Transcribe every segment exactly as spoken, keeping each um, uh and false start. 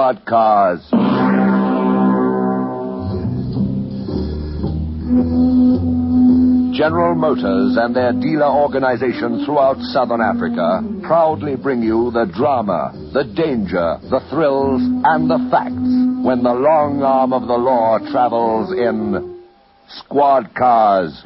squad cars. General Motors and their dealer organization throughout Southern Africa proudly bring you the drama, the danger, the thrills, and the facts when the long arm of the law travels in squad cars.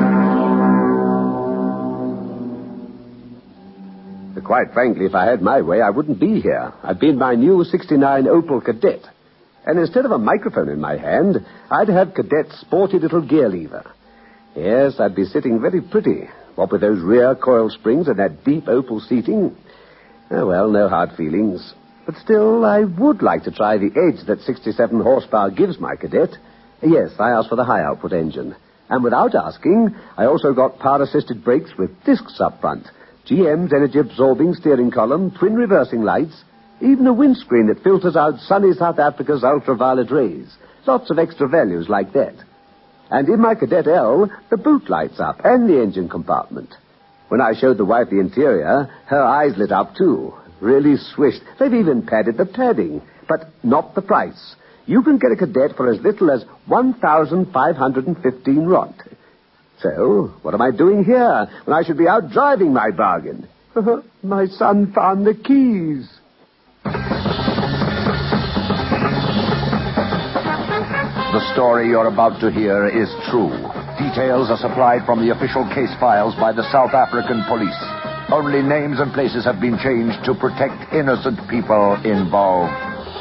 Quite frankly, if I had my way, I wouldn't be here. I'd be in my new sixty-nine Opel Kadett. And instead of a microphone in my hand, I'd have Kadet's sporty little gear lever. Yes, I'd be sitting very pretty, what with those rear coil springs and that deep Opel seating. Oh, well, no hard feelings. But still, I would like to try the edge that sixty-seven horsepower gives my Kadett. Yes, I asked for the high-output engine. And without asking, I also got power-assisted brakes with discs up front, G M's energy-absorbing steering column, twin reversing lights, even a windscreen that filters out sunny South Africa's ultraviolet rays. Lots of extra values like that. And in my Kadett L, the boot lights up and the engine compartment. When I showed the wife the interior, her eyes lit up too. Really swished. They've even padded the padding, but not the price. You can get a Kadett for as little as one thousand five hundred fifteen rand. So, what am I doing here when I should be out driving my bargain? My son found the keys. The story you're about to hear is true. Details are supplied from the official case files by the South African police. Only names and places have been changed to protect innocent people involved.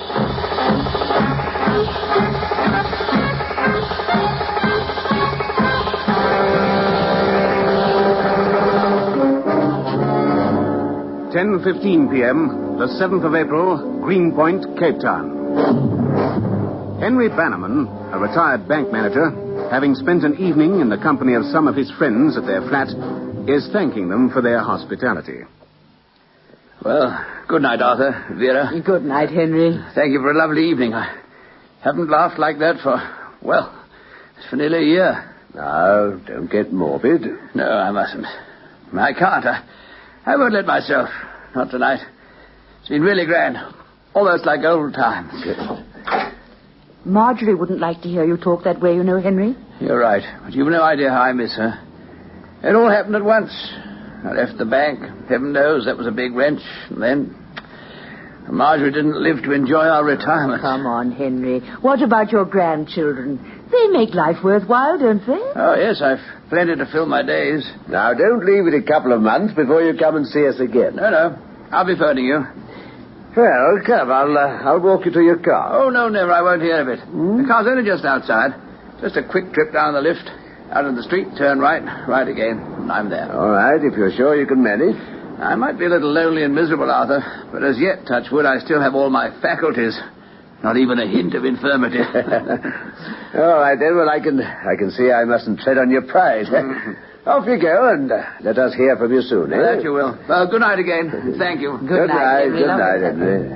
ten fifteen p.m., the seventh of April, Greenpoint, Cape Town. Henry Bannerman, a retired bank manager, having spent an evening in the company of some of his friends at their flat, is thanking them for their hospitality. Well, good night, Arthur, Vera. Good night, Henry. Thank you for a lovely evening. I haven't laughed like that for, well, for nearly a year. No, don't get morbid. No, I mustn't. I can't. I, I won't let myself. Not tonight. It's been really grand. Almost like old times. Marjorie wouldn't like to hear you talk that way, you know, Henry. You're right. But you've no idea how I miss her. It all happened at once. I left the bank. Heaven knows that was a big wrench. And then Marjorie didn't live to enjoy our retirement. Come on, Henry. What about your grandchildren? They make life worthwhile, don't they? Oh, yes, I've plenty to fill my days. Now, don't leave it a couple of months before you come and see us again. No, no. I'll be phoning you. Well, come, I'll, uh, I'll walk you to your car. Oh, no, never. I won't hear of it. Hmm? The car's only just outside. Just a quick trip down the lift, out in the street, turn right, right again, and I'm there. All right, if you're sure you can manage. I might be a little lonely and miserable, Arthur, but as yet, touch wood, I still have all my faculties. Not even a hint of infirmity. All right, then. Well, I can I can see I mustn't tread on your pride. Off you go, and uh, let us hear from you soon, eh? That you will. Well, good night again. Thank you. Good, good night, night. Good night, Henry.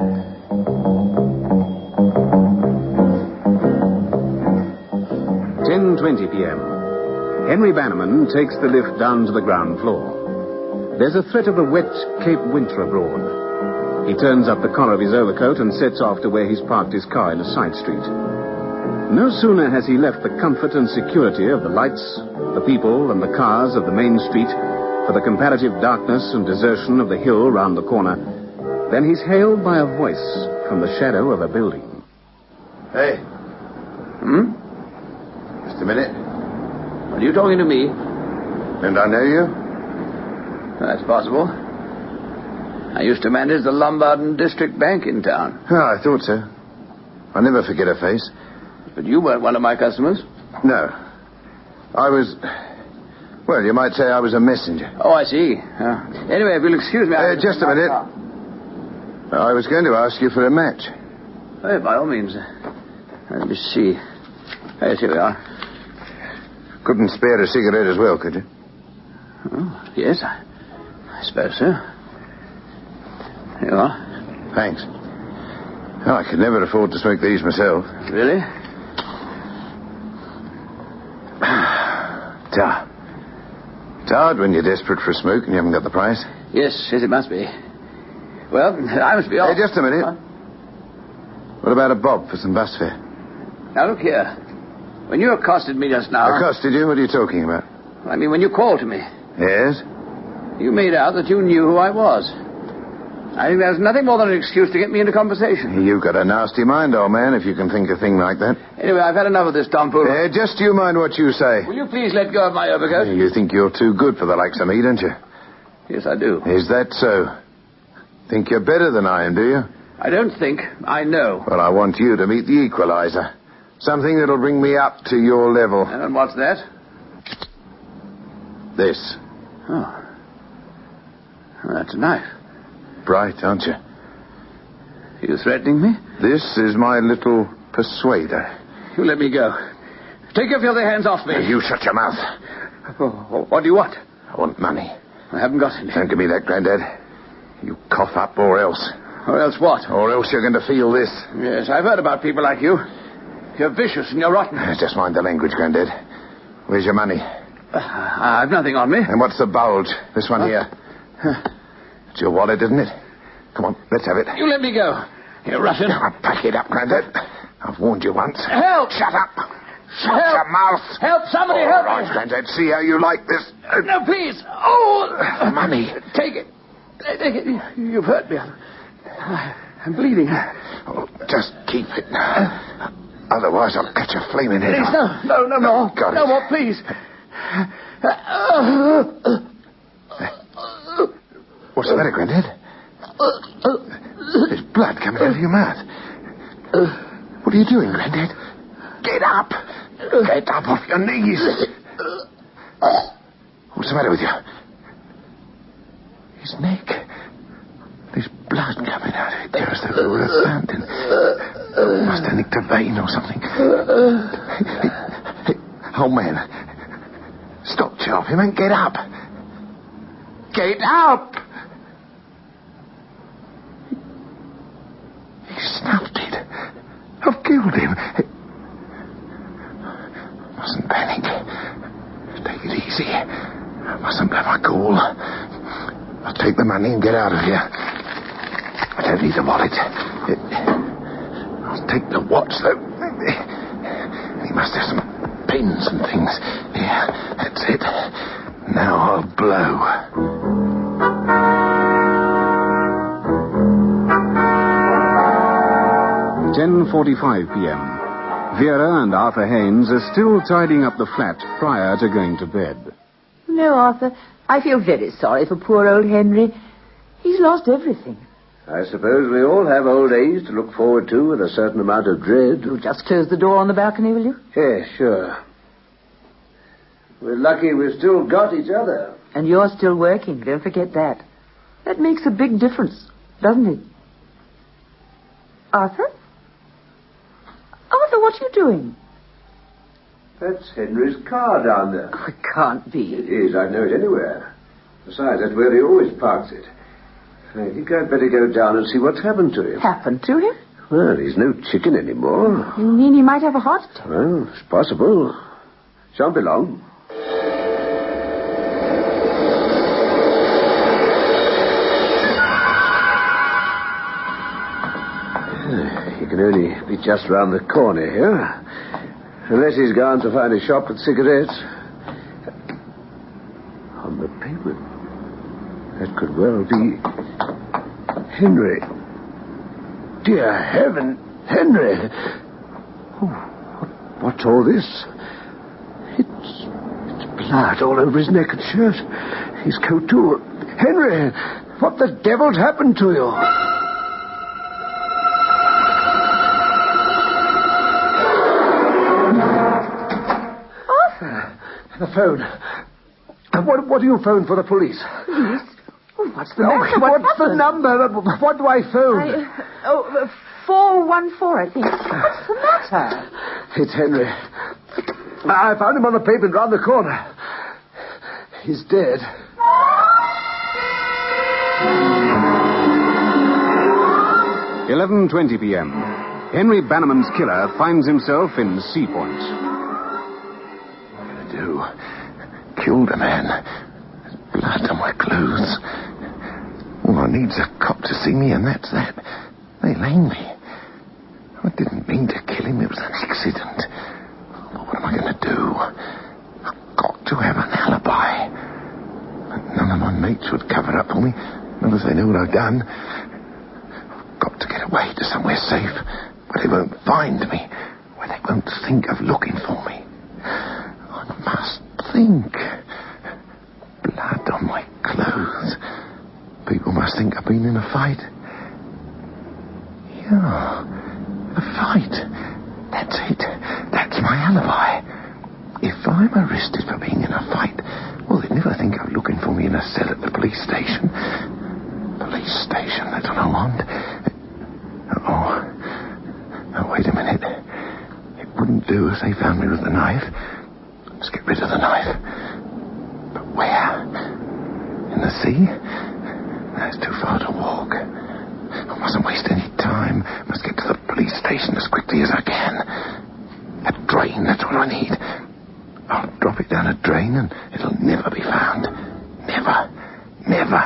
ten twenty p.m. Henry Bannerman takes the lift down to the ground floor. There's a threat of a wet Cape winter abroad. He turns up the collar of his overcoat and sets off to where he's parked his car in a side street. No sooner has he left the comfort and security of the lights, the people, and the cars of the main street for the comparative darkness and desertion of the hill round the corner than he's hailed by a voice from the shadow of a building. Hey. Hmm? Just a minute. Are you talking to me? Don't I know you? That's possible. I used to manage the Lombard District Bank in town. Oh, I thought so. I'll never forget her face. But you weren't one of my customers? No. I was... Well, you might say I was a messenger. Oh, I see. Uh, anyway, if you'll excuse me... Uh, just a minute. I was going to ask you for a match. Oh, by all means. Let me see. Yes, here we are. Couldn't spare a cigarette as well, could you? Oh, yes, I, I suppose so. Here you are. Thanks. Oh, I could never afford to smoke these myself. Really? It's hard. It's hard when you're desperate for a smoke and you haven't got the price. Yes, yes, it must be. Well, I must be off. Hey, just a minute. What about a bob for some bus fare? Now, look here. When you accosted me just now... Accosted you? What are you talking about? I mean, when you called to me. Yes? You made out that you knew who I was. I think that's nothing more than an excuse to get me into conversation. You've got a nasty mind, old man, if you can think a thing like that. Anyway, I've had enough of this tomfoolery. Uh, just you mind what you say. Will you please let go of my overcoat? You think you're too good for the likes of me, don't you? Yes, I do. Is that so? Think you're better than I am, do you? I don't think. I know. Well, I want you to meet the equalizer. Something that'll bring me up to your level. And what's that? This. Oh. Well, that's a knife. Bright, aren't you? Are you threatening me? This is my little persuader. You let me go. Take your filthy hands off me. Now, you shut your mouth. Oh, what do you want? I want money. I haven't got any. Don't give me that, Grandad. You cough up or else. Or else what? Or else you're going to feel this. Yes, I've heard about people like you. You're vicious and you're rotten. Uh, Just mind the language, Grandad. Where's your money? Uh, I've nothing on me. And what's the bulge? This one Huh? here. It's your wallet, isn't it? Come on, let's have it. You let me go. You Russian. Now, pack it up, Grandad. I've warned you once. Help! Shut up. Shut Help! your mouth. Help! Somebody All help right, me. Grandad, see how you like this. Uh, No, please. Oh! Money. Take it. Take it. You've hurt me. I'm, I'm bleeding. Oh, just keep it. Otherwise, I'll catch a flaming head. Please, no, no, no, no. Got no it. more, please. What's the matter, Grandad? There's blood coming out of your mouth. What are you doing, Grandad? Get up. Get up off your knees. What's the matter with you? His neck. There's blood coming out of it there as though there were a fountain. Must have nicked a vein or something. Old man, stop chopping and get up. Get up! He snuffed it. I've killed him. Mustn't panic. Take it easy. Mustn't blow my cool. I'll take the money and get out of here. I don't need the wallet. I'll take the watch, though. He must have some pins and things. Yeah, that's it. Now I'll blow. ten forty-five p.m. Vera and Arthur Haynes are still tidying up the flat prior to going to bed. No, Arthur, I feel very sorry for poor old Henry. He's lost everything. I suppose we all have old age to look forward to with a certain amount of dread. You'll just close the door on the balcony, will you? Yeah, sure. We're lucky we've still got each other. And you're still working, don't forget that. That makes a big difference, doesn't it? Arthur? Arthur, what are you doing? That's Henry's car down there. Oh, it can't be. It is. I know it anywhere. Besides, that's where he always parks it. I think I'd better go down and see what's happened to him. Happened to him? Well, he's no chicken anymore. You mean he might have a heart attack? Well, it's possible. Shan't be long. He can only be just round the corner here. Unless he's gone to find a shop with cigarettes. On the pavement. That could well be Henry. Dear heaven, Henry. Oh, what, what's all this? It's, it's blood all over his neck and shirt. His coat, too. Henry, what the devil's happened to you? The phone. Uh, What, what do you phone for the police? Police? Oh, what's the Oh, matter? What what's the happened? number? What do I phone? I, uh, oh, uh, four one four, I think. What's the matter? It's Henry. I found him on the pavement round the corner. He's dead. eleven twenty p.m. Henry Bannerman's killer finds himself in Sea Point. Do. Killed a man. There's blood on my clothes. All I need's a cop to see me, and that's that. They'll hang me. I didn't mean to kill him. It was an accident. But what am I going to do? I've got to have an alibi. None of my mates would cover up for me. Not if they know what I've done. I've got to get away to somewhere safe where they won't find me, where they won't think of looking for me. I must think. Blood on my clothes. People must think I've been in a fight. Yeah, a fight. That's it. That's my alibi. If I'm arrested for being in a fight, well, they'd never think of looking for me in a cell at the police station. Police station, that's what I want. Oh, oh, wait a minute. It wouldn't do if they found me with the knife. Let's get rid of the knife. But where? In the sea? That's too far to walk. I mustn't waste any time. Must get to the police station as quickly as I can. A drain, that's what I need. I'll drop it down a drain and it'll never be found. Never. Never.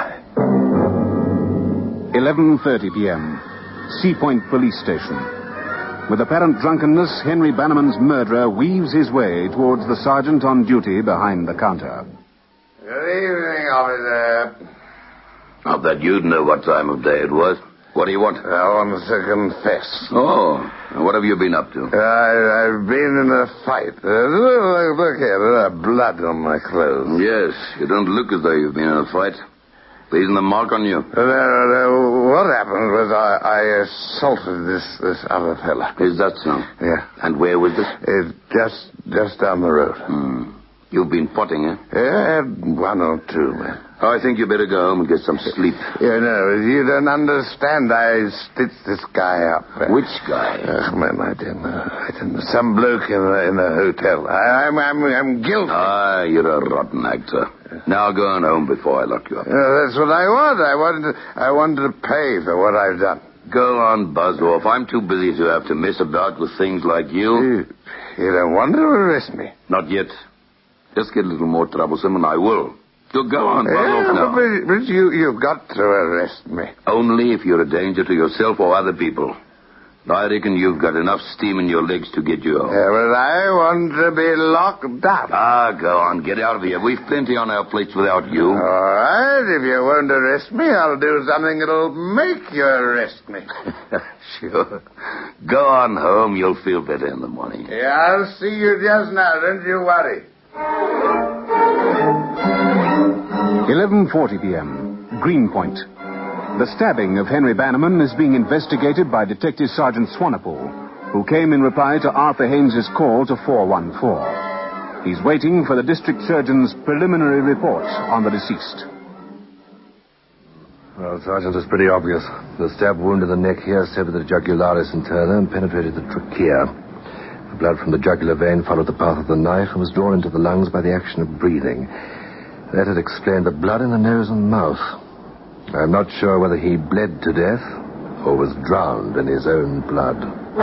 eleven thirty p.m. Sea Point Police Station. With apparent drunkenness, Henry Bannerman's murderer weaves his way towards the sergeant on duty behind the counter. Good evening, officer. Not that you'd know what time of day it was. What do you want? I want to confess. Oh, what have you been up to? I, I've been in a fight. Uh, look, look here, there's blood on my clothes. Yes, you don't look as though you've been in a fight. Isn't the mark on you? Uh, uh, what happened was I, I assaulted this, this other fella. Is that so? Yeah. And where was this? It's just, just down the road. Hmm. You've been potting, eh? Yeah, one or two, man. Oh, I think you better go home and get some sleep. You know, you don't understand. I stitched this guy up. Which guy? Oh, man, I didn't know. I didn't know. Some bloke in the, in the hotel. I, I'm, I'm, I'm guilty. Ah, you're a rotten actor. Now go on home before I lock you up. Uh, that's what I want. I wanted to, I wanted to pay for what I've done. Go on, buzz off. I'm too busy to have to mess about with things like you. You, you don't want to arrest me? Not yet. Just get a little more troublesome and I will. So go on, buzz yeah, off now. But, but you, you've got to arrest me. Only if you're a danger to yourself or other people. I reckon you've got enough steam in your legs to get you home. Yeah, but I want to be locked up. Ah, go on. Get out of here. We've plenty on our plates without you. All right. If you won't arrest me, I'll do something that'll make you arrest me. Sure. Go on home. You'll feel better in the morning. Yeah, I'll see you just now. Don't you worry. eleven forty p.m. Greenpoint. The stabbing of Henry Bannerman is being investigated by Detective Sergeant Swanepoel, who came in reply to Arthur Haynes's call to four one four. He's waiting for the district surgeon's preliminary report on the deceased. Well, Sergeant, it's pretty obvious. The stab wound in the neck here severed the jugularis interna and penetrated the trachea. The blood from the jugular vein followed the path of the knife and was drawn into the lungs by the action of breathing. That had explained the blood in the nose and mouth. I'm not sure whether he bled to death or was drowned in his own blood.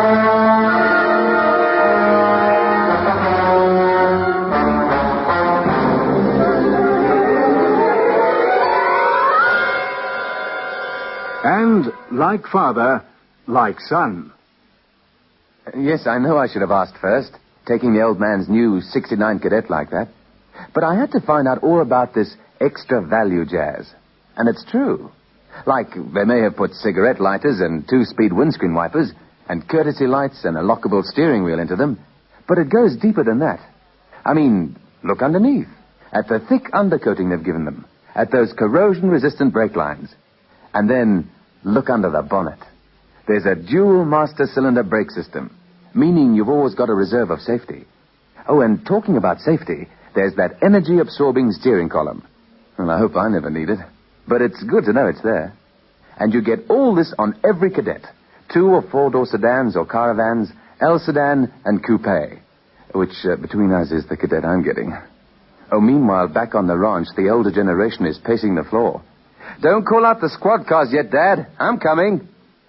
And, like father, like son. Yes, I know I should have asked first, taking the old man's new sixty-nine cadet like that. But I had to find out all about this extra value jazz. And it's true. Like, they may have put cigarette lighters and two-speed windscreen wipers and courtesy lights and a lockable steering wheel into them, but it goes deeper than that. I mean, look underneath, at the thick undercoating they've given them, at those corrosion-resistant brake lines. And then, look under the bonnet. There's a dual master cylinder brake system, meaning you've always got a reserve of safety. Oh, and talking about safety, there's that energy-absorbing steering column. Well, I hope I never need it. But it's good to know it's there. And you get all this on every cadet. Two or four-door sedans or caravans, L sedan and coupe. Which, uh, between us, is the cadet I'm getting. Oh, meanwhile, back on the ranch, the older generation is pacing the floor. Don't call out the squad cars yet, Dad. I'm coming.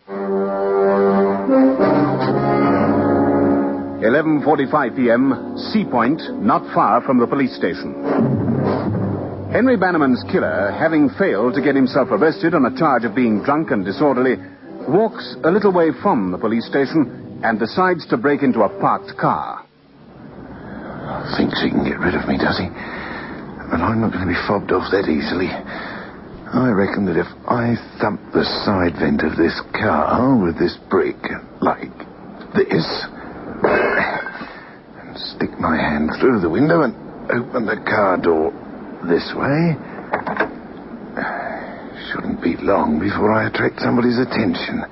eleven forty-five p.m., Sea Point, not far from the police station. Henry Bannerman's killer, having failed to get himself arrested on a charge of being drunk and disorderly, walks a little way from the police station and decides to break into a parked car. Thinks he can get rid of me, does he? But I'm not going to be fobbed off that easily. I reckon that if I thump the side vent of this car with this brick, like this, and stick my hand through the window and open the car door this way, shouldn't be long before I attract somebody's attention.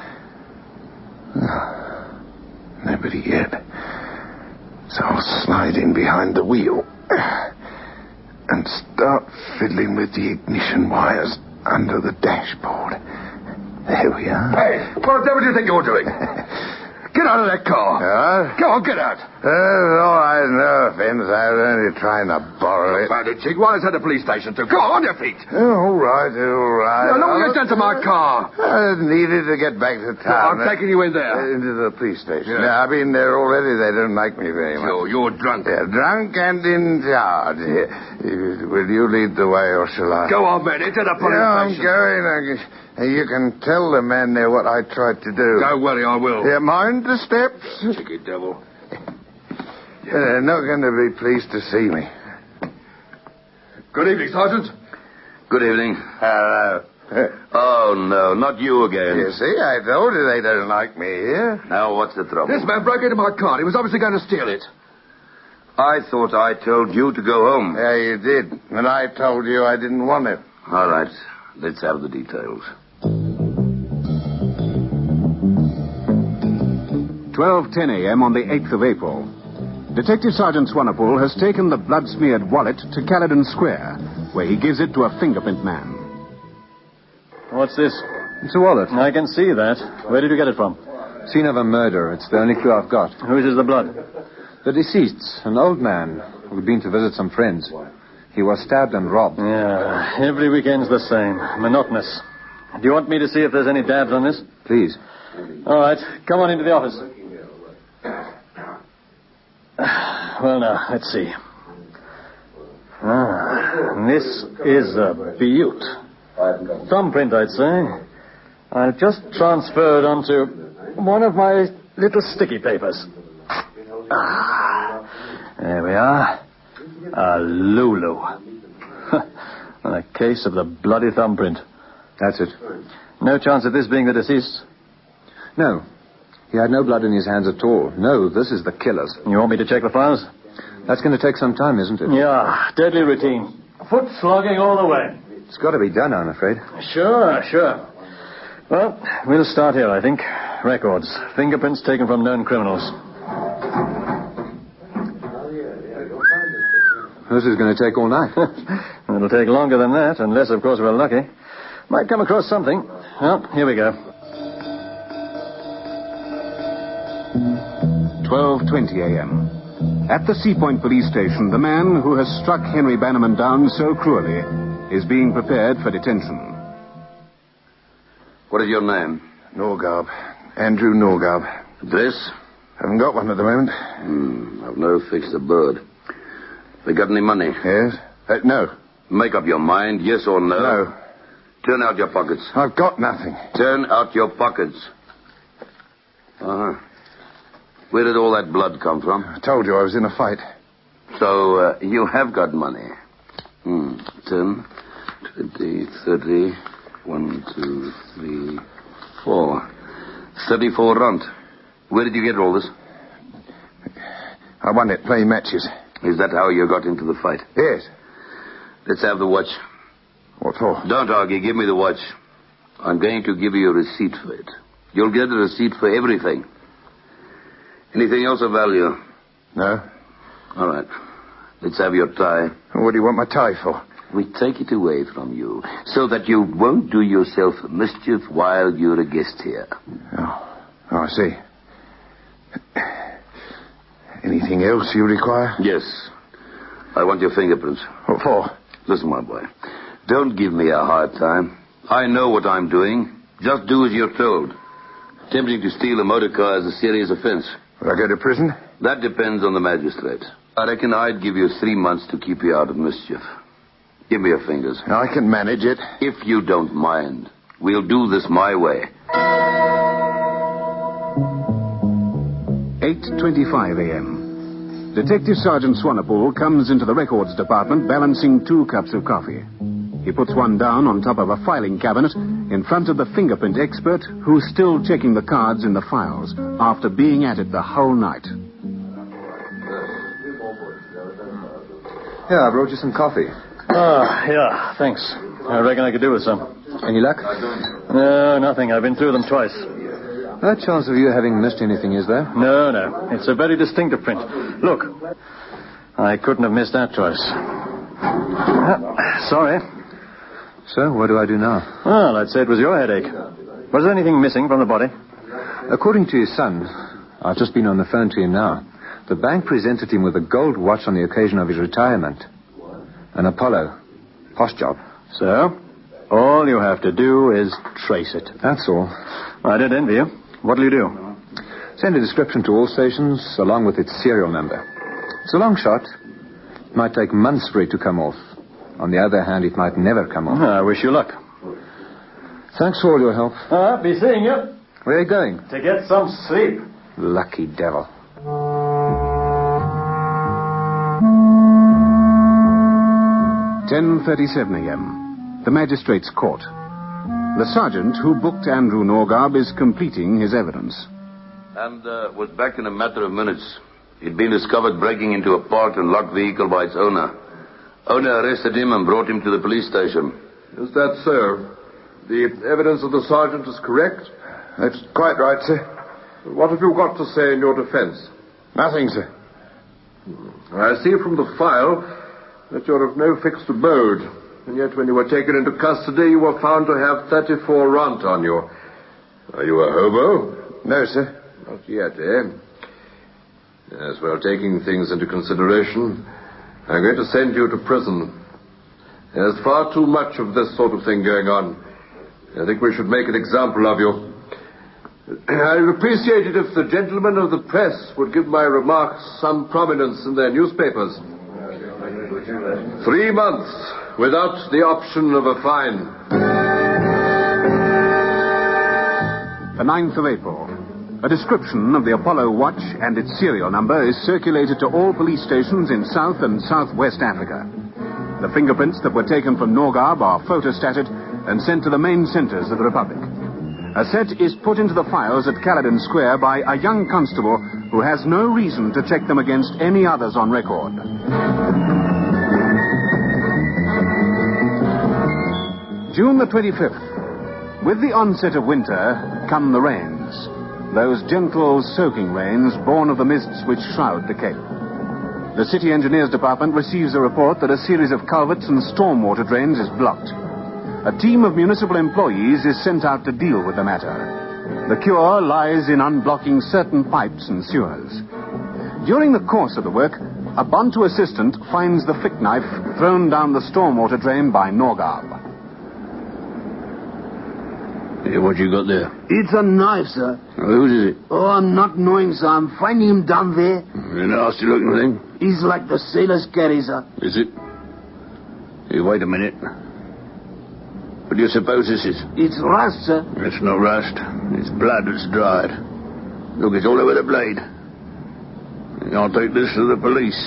Oh, nobody yet. So I'll slide in behind the wheel and start fiddling with the ignition wires under the dashboard. There we are. Hey, what the devil do you think you're doing? Get out of that car. Uh, Go on, get out. uh, all right, no offense. I was only trying to borrow it. Found it, Chick. Why is that a police station, too? Go on, on your feet. Oh, all right, all right. Now, look what you've done to my car. I needed to get back to town. I'm taking you in Uh, there. into the police station. Yeah. Yeah, I've been there already. They don't like me very much. So you're drunk. Yeah, drunk and in charge. Uh, Will you lead the way, or shall I? Go on, man, into the police Yeah, I'm station. going. I guess. Uh, You can tell the man there what I tried to do. Don't worry, I will. Yeah, mind the steps. Cheeky devil. Yeah, they're not going to be pleased to see me. Good evening, Sergeant. Good evening. Hello. Oh, no, not you again. You see, I told you they don't like me here. Now, what's the trouble? This man broke into my car. He was obviously going to steal it. I thought I told you to go home. Yeah, you did. And I told you I didn't want it. All right, let's have the details. twelve ten a.m. on the eighth of April. Detective Sergeant Swanepoel has taken the blood-smeared wallet to Caledon Square, where he gives it to a fingerprint man. What's this? It's a wallet. I can see that. Where did you get it from? Scene of a murder. It's the only clue I've got. Whose is the blood? The deceased's, an old man who'd been to visit some friends. He was stabbed and robbed. Yeah, every weekend's the same. Monotonous. Do you want me to see if there's any dabs on this? Please. All right, come on into the office. Well, now, let's see. Ah, this is a beaut. Thumbprint, I'd say. I'll just transfer it onto one of my little sticky papers. Ah, there we are. A Lulu. And a case of the bloody thumbprint. That's it. No chance of this being the deceased? No. He had no blood in his hands at all. No, this is the killer's. You want me to check the files? That's going to take some time, isn't it? Yeah, deadly routine. Foot slogging all the way. It's got to be done, I'm afraid. Sure, sure. Well, we'll start here, I think. Records. Fingerprints taken from known criminals. This is going to take all night. It'll take longer than that, unless, of course, we're lucky. Might come across something. Well, here we go. twelve twenty a.m. At the Sea Point police station, the man who has struck Henry Bannerman down so cruelly is being prepared for detention. What is your name? Norgab. Andrew Norgab. Address? Haven't got one at the moment. Hmm, I've no fixed abode. They got any money? Yes? Uh, no. Make up your mind, yes or no. No. Turn out your pockets. I've got nothing. Turn out your pockets. Uh-huh. Where did all that blood come from? I told you I was in a fight. So, uh, you have got money. Hmm. Ten, twenty, thirty, one, two, three, four. Thirty-four rand. Where did you get all this? I won it playing matches. Is that how you got into the fight? Yes. Let's have the watch. What for? Don't argue. Give me the watch. I'm going to give you a receipt for it. You'll get a receipt for everything. Anything else of value? No. All right. Let's have your tie. What do you want my tie for? We take it away from you so that you won't do yourself mischief while you're a guest here. Oh, oh I see. Anything else you require? Yes. I want your fingerprints. What for? Listen, my boy. Don't give me a hard time. I know what I'm doing. Just do as you're told. Attempting to steal a motor car is a serious offense. Will I go to prison? That depends on the magistrate. I reckon I'd give you three months to keep you out of mischief. Give me your fingers. I can manage it. If you don't mind, we'll do this my way. eight twenty-five a.m. Detective Sergeant Swanepoel comes into the records department balancing two cups of coffee. He puts one down on top of a filing cabinet in front of the fingerprint expert who's still checking the cards in the files after being at it the whole night. Yeah, I brought you some coffee. Ah, yeah, thanks. I reckon I could do with some. Any luck? No, nothing. I've been through them twice. No chance of you having missed anything, is there? No, no. It's a very distinctive print. Look, I couldn't have missed that choice. Uh, sorry. So, what do I do now? Well, I'd say it was your headache. Was there anything missing from the body? According to his son, I've just been on the phone to him now. The bank presented him with a gold watch on the occasion of his retirement. An Apollo. Posh job. So, all you have to do is trace it. That's all. I don't envy you. What'll you do? Send a description to all stations, along with its serial number. It's a long shot. It might take months for it to come off. On the other hand, it might never come off. I wish you luck. Thanks for all your help. I'll be seeing you. Where are you going? To get some sleep. Lucky devil. ten thirty-seven a.m. The magistrate's court. The sergeant who booked Andrew Norgard is completing his evidence. And uh, was back in a matter of minutes. He'd been discovered breaking into a parked and locked vehicle by its owner. Owner arrested him and brought him to the police station. Is that so? The evidence of the sergeant is correct? That's quite right, sir. What have you got to say in your defense? Nothing, sir. I see from the file that you're of no fixed abode, and yet when you were taken into custody, you were found to have thirty-four rand on you. Are you a hobo? No, sir. Not yet, eh? Yes, well, taking things into consideration, I'm going to send you to prison. There's far too much of this sort of thing going on. I think we should make an example of you. I'd appreciate it if the gentlemen of the press would give my remarks some prominence in their newspapers. Three months without the option of a fine. The ninth of April. A description of the Apollo watch and its serial number is circulated to all police stations in South and Southwest Africa. The fingerprints that were taken from Norgard are photostated and sent to the main centers of the Republic. A set is put into the files at Caledon Square by a young constable who has no reason to check them against any others on record. June the twenty-fifth. With the onset of winter come the rains. Those gentle, soaking rains born of the mists which shroud the Cape. The City Engineers Department receives a report that a series of culverts and stormwater drains is blocked. A team of municipal employees is sent out to deal with the matter. The cure lies in unblocking certain pipes and sewers. During the course of the work, a Bantu assistant finds the flick knife thrown down the stormwater drain by Norgard. Hey, what you got there? It's a knife, sir. Whose is it? Oh, I'm not knowing, sir. I'm finding him down there. A nasty looking thing. He's like the sailors carry, sir. Is it? Hey, wait a minute. What do you suppose this is? It's rust, sir. It's not rust. It's blood that's dried. Look, it's all over the blade. I'll take this to the police.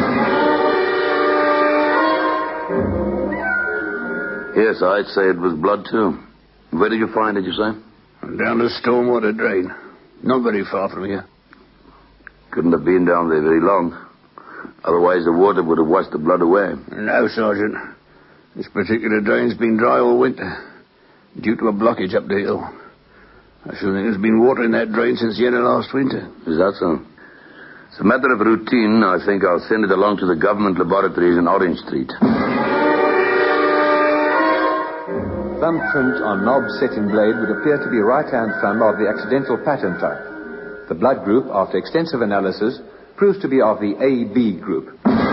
Yes, I'd say it was blood, too. Where did you find it, you say? Down the stormwater drain. Not very far from here. Couldn't have been down there very long. Otherwise, the water would have washed the blood away. No, Sergeant. This particular drain's been dry all winter, due to a blockage up the hill. I should think there's been water in that drain since the end of last winter. Is that so? It's a matter of routine. I think I'll send it along to the government laboratories in Orange Street. Thumbprint on knob setting blade would appear to be right-hand thumb of the accidental pattern type. The blood group, after extensive analysis, proves to be of the A B group.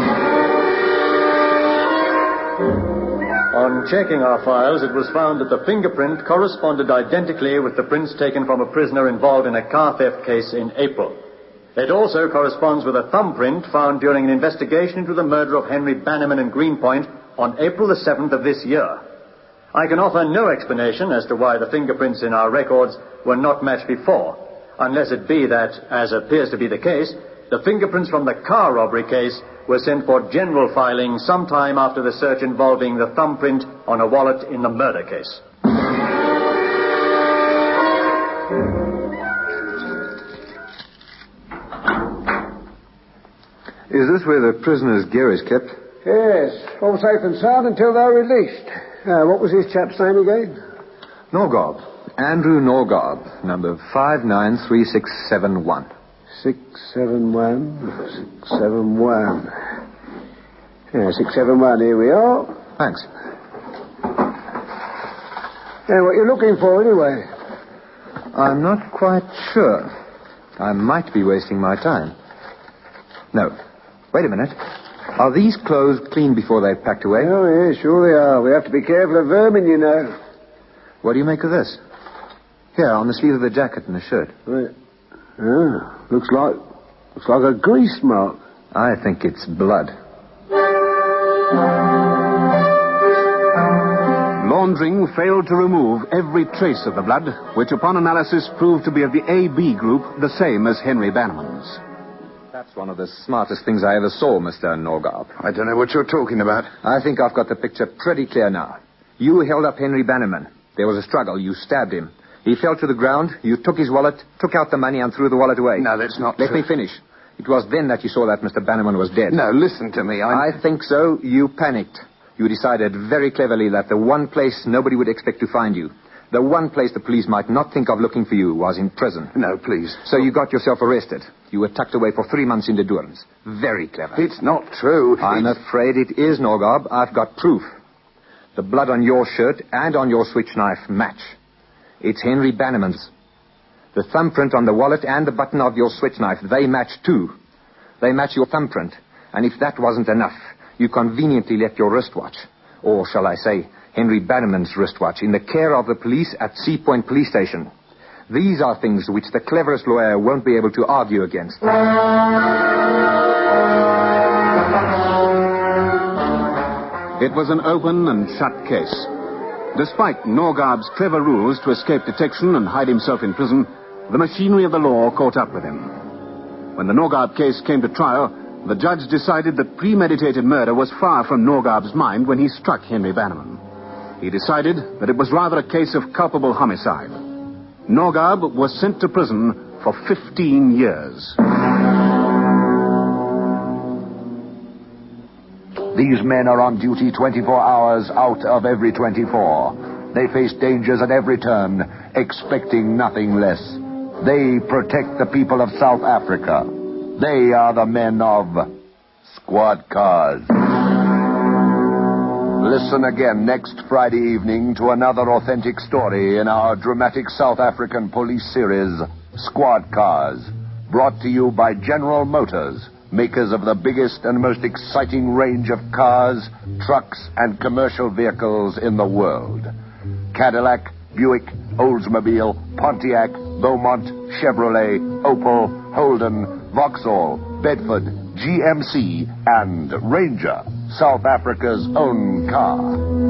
On checking our files, it was found that the fingerprint corresponded identically with the prints taken from a prisoner involved in a car theft case in April. It also corresponds with a thumbprint found during an investigation into the murder of Henry Bannerman in Greenpoint on April the seventh of this year. I can offer no explanation as to why the fingerprints in our records were not matched before. unless it be that, as appears to be the case, the fingerprints from the car robbery case were sent for general filing sometime after the search involving the thumbprint on a wallet in the murder case. Is this where the prisoner's gear is kept? Yes, all safe and sound until they're released. Uh, what was this chap's name again? Norgard. Andrew Norgard, number five nine three six seven one. Six seven one, six seven one. Yeah, six seven one. Here we are. Thanks. Yeah, what you looking for anyway? I'm not quite sure. I might be wasting my time. No. Wait a minute. Are these clothes cleaned before they're packed away? Oh, yeah, sure they are. We have to be careful of vermin, you know. What do you make of this? Here, on the sleeve of the jacket and the shirt. Right. Ah, looks like looks like a grease mark. I think it's blood. Laundering failed to remove every trace of the blood, which upon analysis proved to be of the A B group, the same as Henry Bannerman's. That's one of the smartest things I ever saw, Mister Norgard. I don't know what you're talking about. I think I've got the picture pretty clear now. You held up Henry Bannerman. There was a struggle. You stabbed him. He fell to the ground. You took his wallet, took out the money, and threw the wallet away. No, that's not Let true. me finish. It was then that you saw that Mister Bannerman was dead. No, listen to me. I... I think so. You panicked. You decided very cleverly that the one place nobody would expect to find you, the one place the police might not think of looking for you, was in prison. No, please. So you got yourself arrested. You were tucked away for three months in the Durance. Very clever. It's not true. I'm it's... afraid it is, Norgard. I've got proof. The blood on your shirt and on your switch knife match. It's Henry Bannerman's. The thumbprint on the wallet and the button of your switch knife, they match too. They match your thumbprint. And if that wasn't enough, you conveniently left your wristwatch, or shall I say, Henry Bannerman's wristwatch, in the care of the police at Sea Point Police Station. These are things which the cleverest lawyer won't be able to argue against. It was an open and shut case. Despite Norgard's clever rules to escape detection and hide himself in prison, the machinery of the law caught up with him. When the Norgard case came to trial, the judge decided that premeditated murder was far from Norgard's mind when he struck Henry Bannerman. He decided that it was rather a case of culpable homicide. Norgard was sent to prison for fifteen years. These men are on duty twenty-four hours out of every twenty-four. They face dangers at every turn, expecting nothing less. They protect the people of South Africa. They are the men of Squad Cars. Listen again next Friday evening to another authentic story in our dramatic South African police series, Squad Cars, brought to you by General Motors, makers of the biggest and most exciting range of cars, trucks, and commercial vehicles in the world. Cadillac, Buick, Oldsmobile, Pontiac, Beaumont, Chevrolet, Opel, Holden, Vauxhall, Bedford, G M C, and Ranger, South Africa's own car.